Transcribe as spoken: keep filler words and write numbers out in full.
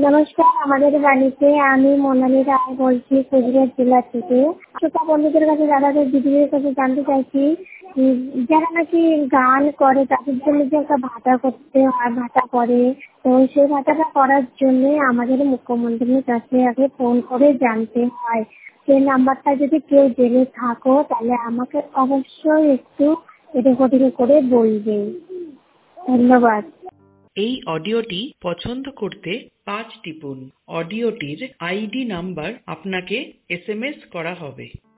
নমস্কার, আমাদের বাড়িতে আমি মোনালি রায় বলছি কুচবিহার জেলা থেকে। শ্রোতা বন্ধুদের কাছে, দাদাদের দিদিদের কাছে জানতে চাইছি, উম, যারা নাকি গান করে তাদের জন্য যে একটা ভাতা করতে হয়, ভাতা করে, তো সেই ভাতাটা করার জন্য আমাদের মুখ্যমন্ত্রীর কাছে আগে ফোন করে জানতে হয়। সেই নাম্বারটা যদি কেউ জেনে থাকো তাহলে আমাকে অবশ্যই একটু রেকর্ডিং করে বলবে। ধন্যবাদ। এই অডিওটি পছন্দ করতে পাঁচ টিপুন। অডিওটির আইডি নাম্বার আপনাকে এস এম এস করা হবে।